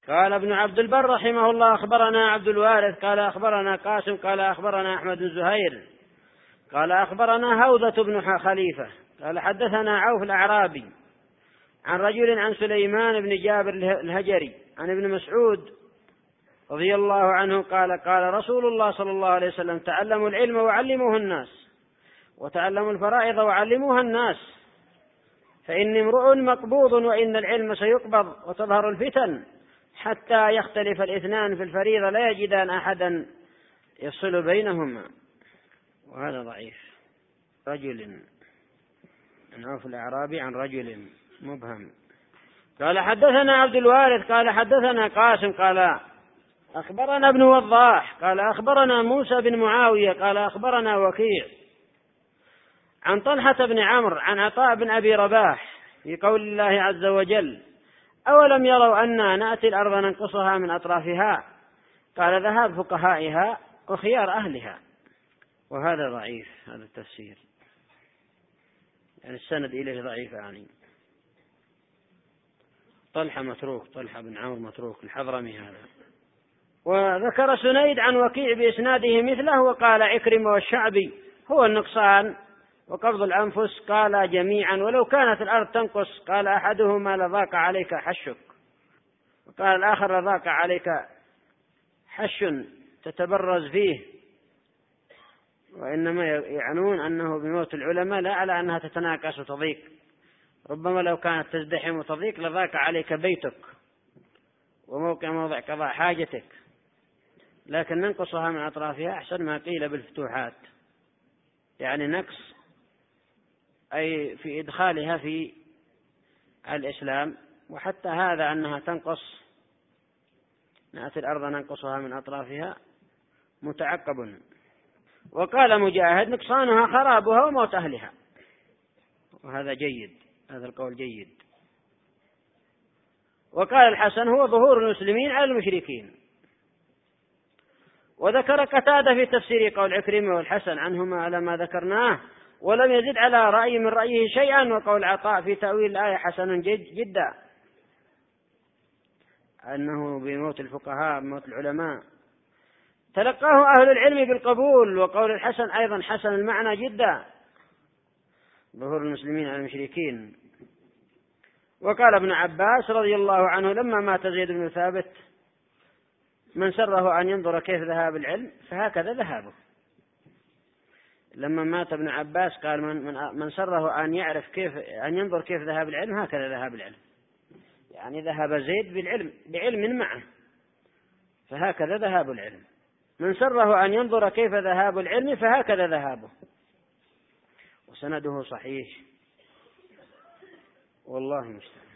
قال ابن عبد البر رحمه الله أخبرنا عبد الوارث قال أخبرنا قاسم قال أخبرنا أحمد بن زهير قال أخبرنا هوذة بن خليفة قال حدثنا عوف الأعرابي عن رجل عن سليمان بن جابر الهجري عن ابن مسعود رضي الله عنه قال قال رسول الله صلى الله عليه وسلم تعلموا العلم وعلموه الناس وتعلموا الفرائض وعلموها الناس فإني امرؤ مقبوض وإن العلم سيقبض وتظهر الفتن حتى يختلف الاثنان في الفريضة لا يجدان أحدا يفصل بينهما. وهذا ضعيف. رجل عن عوف الأعرابي عن رجل مبهم. قال حدثنا عبد الوارث قال حدثنا قاسم قال أخبرنا ابن وضاح قال أخبرنا موسى بن معاوية قال أخبرنا وكيع عن طلحة بن عمرو عن عطاء بن أبي رباح في قول الله عز وجل أولم يروا أنا نأتي الأرض ننقصها من أطرافها قال ذهاب فقهائها وخيار أهلها. وهذا ضعيف هذا التفسير يعني السند إليه ضعيف يعني طلحة متروك طلحة بن عمرو متروك الحضرمي هذا. وذكر سنيد عن وكيع بإسناده مثله وقال عكرمة والشعبي هو النقصان وقبض الأنفس قال جميعا ولو كانت الأرض تنقص قال أحدهما لضاق عليك حشك وقال الآخر لضاق عليك حش تتبرز فيه. وإنما يعنون أنه بموت العلماء لا على أنها تتناقص وتضيق ربما لو كانت تزدحم وتضيق لضاق عليك بيتك موضع قضاء حاجتك لكن ننقصها من أطرافها أحسن ما قيل بالفتوحات يعني نقص أي في إدخالها في الإسلام. وحتى هذا أنها تنقص نأتي الأرض ننقصها من أطرافها متعقب. وقال مجاهد نقصانها خرابها وموت أهلها. وهذا جيد هذا القول جيد. وقال الحسن هو ظهور المسلمين على المشركين. وذكر قتادة في تفسير قول عكرمة والحسن عنهما على ما ذكرناه ولم يزد على رأي من رأيه شيئا. وقول عطاء في تأويل الآية حسن جدا أنه بموت الفقهاء بموت العلماء تلقاه أهل العلم بالقبول. وقول الحسن أيضا حسن المعنى جدا ظهور المسلمين على المشركين. وقال ابن عباس رضي الله عنه لما مات زيد بن ثابت من سره أن ينظر كيف ذهاب العلم فهكذا ذهابه. لما مات ابن عباس قال من سره أن يعرف كيف أن ينظر كيف ذهاب العلم هكذا ذهاب العلم يعني ذهب زيد بعلم معه فهكذا ذهاب العلم. من سره أن ينظر كيف ذهاب العلم فهكذا ذهابه. وسنده صحيح والله مستعان.